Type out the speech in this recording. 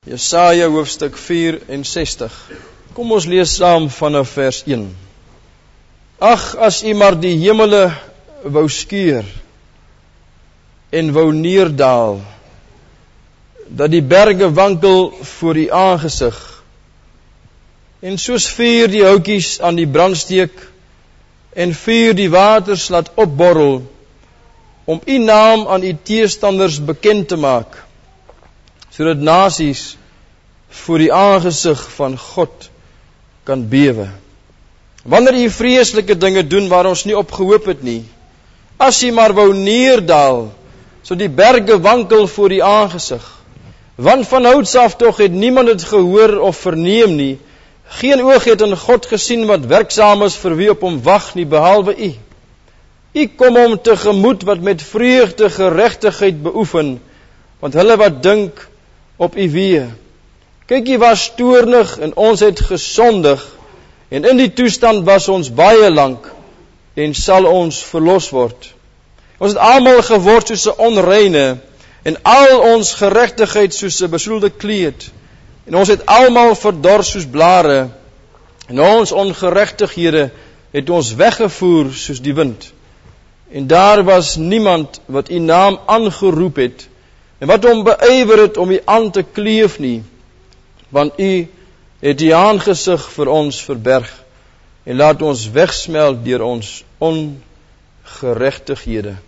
Jesaja hoofstuk 64. Kom ons lees saam vanaf vers 1. Ag, as u maar die hemele wou skeur en wou neerdaal, dat die berge wankel voor u aangesig, en soos vuur die houtjies aan die brandsteek, en vuur die waters laat opborrel, om u naam aan u teestanders bekend te maak, sodat nasies voor die aangesig van God kan bewe. Wanneer u vreeslike dinge doen waar ons nie op gehoop het nie, as u maar wou neerdaal, so die berge wankel voor die aangesig, want van houds af tog het niemand het gehoor of verneem nie, geen oog het in God gesien wat werksaam is vir wie op hom wag nie, behalwe u. U kom hom tegemoet wat met vreugde geregtigheid beoefen, want hulle wat dink op u weë. Kyk, u was toornig en ons het gesondig, en in die toestand was ons baie lank, en sal ons verlos word. Ons het almal geword soos 'n onreine, en al ons geregtigheid soos 'n besoedelde kleed, en ons het almal verdors soos blare, en ons ongeregtighede het ons weggevoer soos die wind. En daar was niemand wat u naam aangeroep het, en wat hom beywer het om u aan te kleef nie, want u het die aangesig vir ons verberg, en laat ons wegsmelt deur ons ongeregtighede.